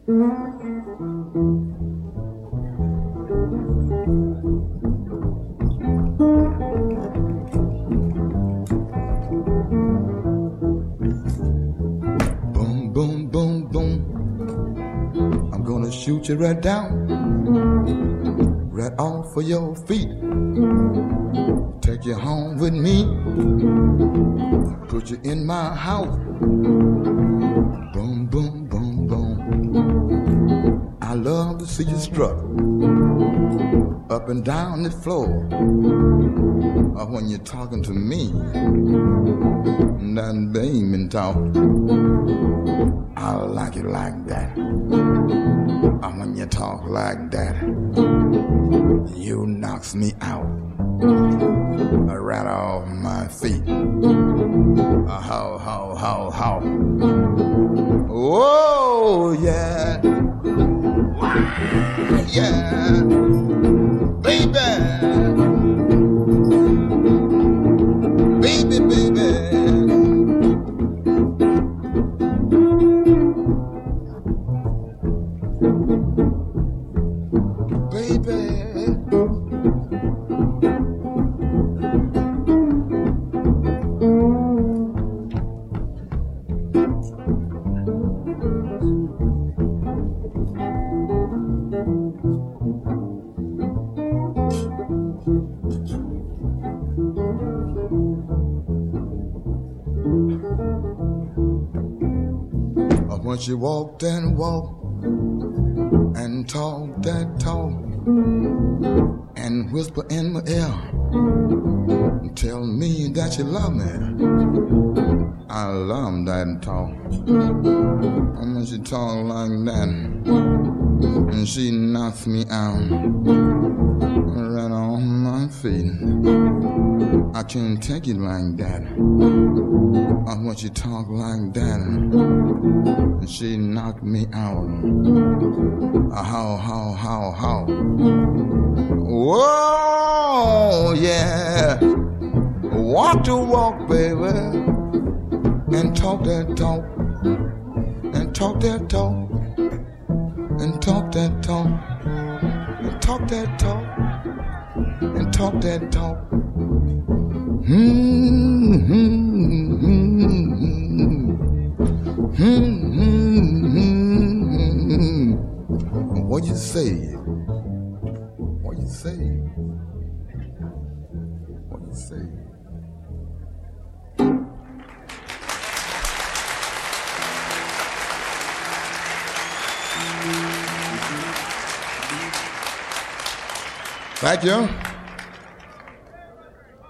Boom, boom, boom, boom. I'm gonna shoot you right down, right off of your feet. Take you home with me, put you in my house. Boom, boom, boom, boom. I love to see you strut up and down the floor. Or when you're talking to me, that baby talk, I like it like that. Or when you talk like that, you knocks me out, right off my feet. How, how. Oh, yeah. Yeah. Baby. Baby, baby. When she walked and walked and talked that talk and whisper in my ear, tell me that you love me. I love that talk. And when she talk like that, and she knocks me out, right on my feet. I can't take it like that. When she talk like that, and she knocked me out. How. Whoa, yeah. Walk to walk, baby, and talk that talk, and talk that talk, and talk that talk, and talk that talk, and talk that talk. What you say? What you say? What you say? Thank you.